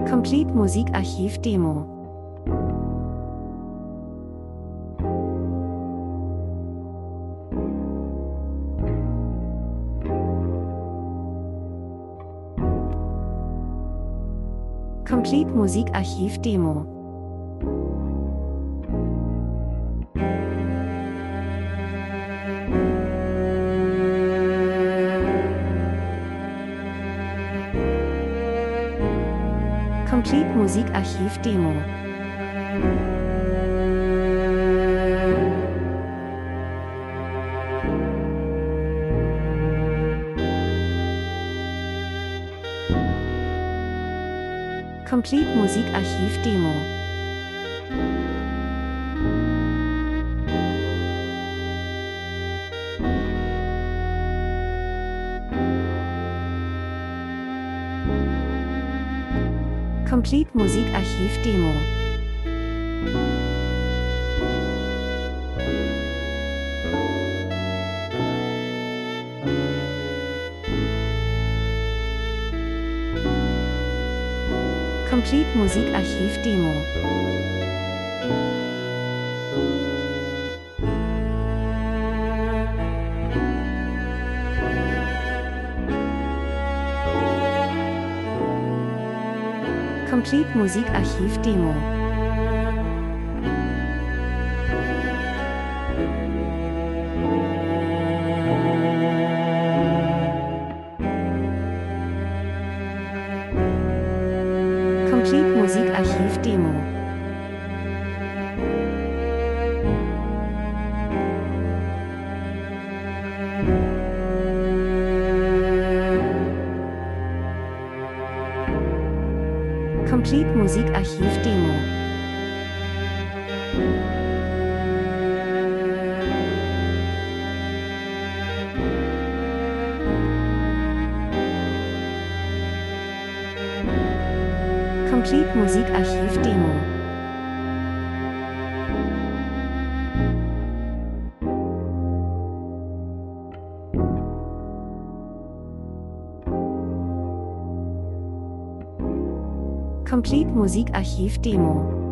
Complete Musikarchiv Demo. Complete Musikarchiv Demo. Complete Musikarchiv Demo. Complete Musikarchiv Demo. Complete Musikarchiv Demo. Complete Musikarchiv Demo. Complete Musikarchiv Demo. Complete Musikarchiv Demo. Complete Musikarchiv Demo. Complete Musikarchiv Demo. Complete Musikarchiv Demo.